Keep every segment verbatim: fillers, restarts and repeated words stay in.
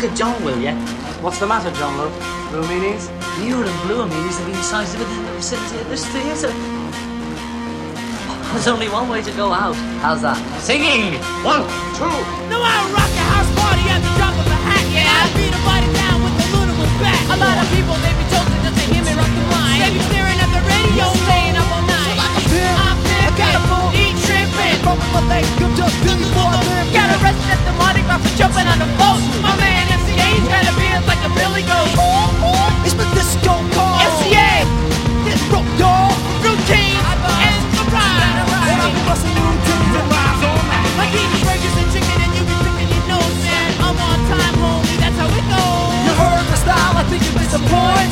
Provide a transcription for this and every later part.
to John, will you? What's the matter, John Love? Blue meanies? You and blue meanies have been sized within since this theatre. There's only one way to go out. How's that? Singing! One, two. No, I'll rock a house party at the drop of a hat. Yeah, I beat a body down with a little bat. A lot of people, they be toasting just to hear me rock the line. They be staring at the radio, staying up all night. So like a pimp, I'm pimpin', eat trippin', bumpin' my legs, I'm just doing for a limp. Got arrested at the Mardi Gras for jumping on the boat. My man M C A's got a beard like a Billy Goat. It's the disco call. M C A, This rock dog. routine, and the ride. And I'll be busting new titties and rhymes all night. Like eating burgers and chicken and you be picking your nose, man. I'm on time, homie, that's how it goes. You heard the style, I think you disappoint.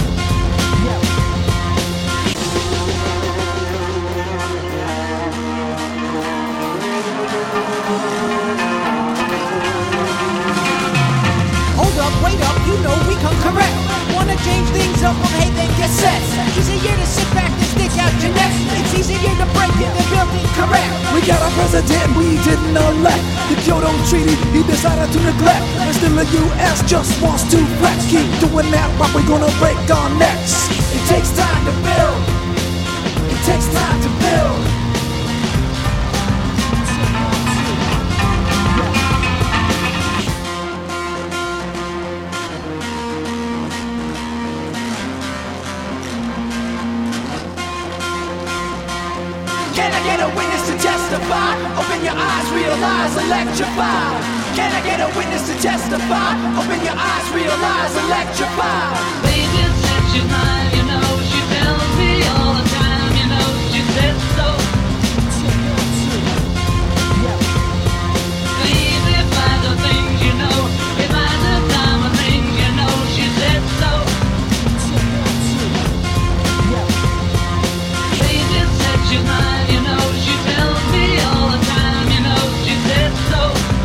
Hold up, wait up, you know we come correct. Wanna change things up, well hey then get set. Easier to sit back than stick out your neck. It's easier to break it than build it correct. We got a president we didn't elect. The Kyoto Treaty he decided to neglect. And still the U S just wants to flex. Keep doing that while we're gonna break our necks. It takes time to build. It takes time to build. Can I get a witness to testify? Open your eyes, realize, electrify. Can I get a witness to testify? Open your eyes, realize, electrify. Baby said she's mine, you know, she tells me all the time, you know, she said so. Baby finds the things, you know, he finds the time of things, you know, she said so. Baby said she's mine, you know, she tells me all the time, you know, she said so.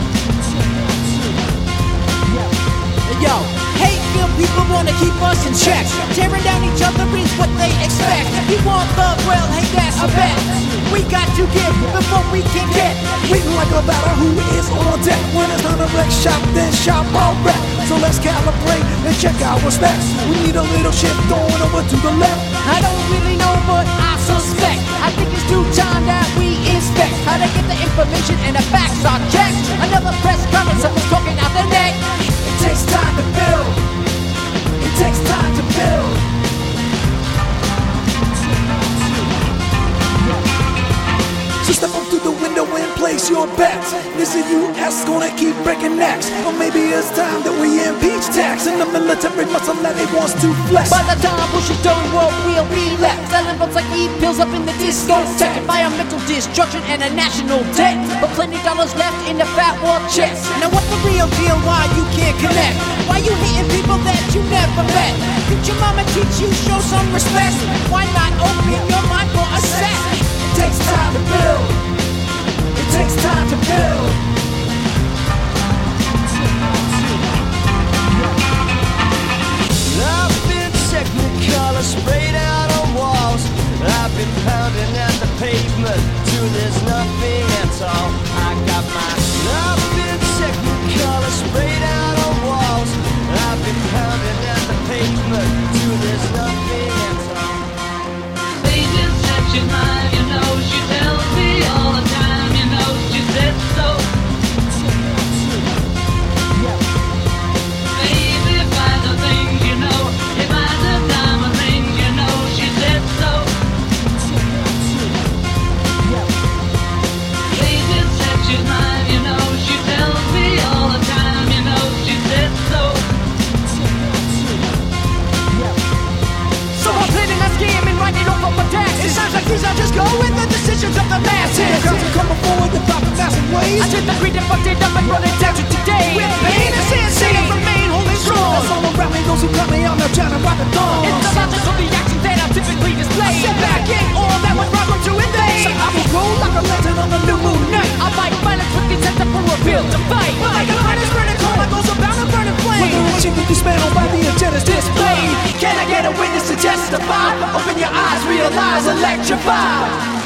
Yo, hate-filled people wanna keep us in check. Tearing down each other is what they expect. You want love, well, hey, that's a bet. We got to give before we can get. We like a batter who is on deck. When it's time to wreck shop, then shop all wreck. So let's calibrate and check our specs. We need a little shift going over to the left. I don't really know, but I suspect. I think it's due time that we inspect how to get the information and the facts are checked. Another press conference, someone's talking out their neck. It takes time to build. It takes time to build. So step up to the window and place your bets. This is U S gonna keep breaking necks. Or maybe it's time that we impeach tax. And the military muscle that it wants to flex. By the time Bush is done, what will be left? Selling books like e-pills up in the discotheque. Environmental destruction and a national debt. But plenty dollars left in the fat war chest. Now what's the real deal? Why you can't connect? Why you hating people that you never met? Did your mama teach you show some respect? Why not open your mind for a sec? It takes time to build. It takes time to build. I've been technicolor sprayed out on walls. I've been pounding at the pavement till there's nothing at all. I got my I've been technicolor sprayed out on walls. I've been pounding at the pavement till there's nothing at all. Baby said she's mine, you know, she tells me all the time, you know, she said so. Baby finds the things, you know, he finds the time of things, you know, she said so. Baby said she's mine, you know, she tells me all the time, you know, she said so. So I'm planning on scamming, writing off on my taxes. It sounds like these are just going the decisions of the masses. The crowds are coming forward with proper massive ways. I took the greed and fucked it up and brought it down to today. With pain and sin, I remain holding strong. That's all around me, those who cut me, I'm not trying to rock the dawn. It's the logic of the actions that I typically display. I sit back in all that was wrong to invade. So I will roll like a lantern on the new moon night. I fight violence with the intent for a will to fight. But like a furnace burning coal, I goes about a burning flame. Whether it's you can dismantled by the agendas displayed. Can I get a witness to testify? Open your eyes, realize, electrify.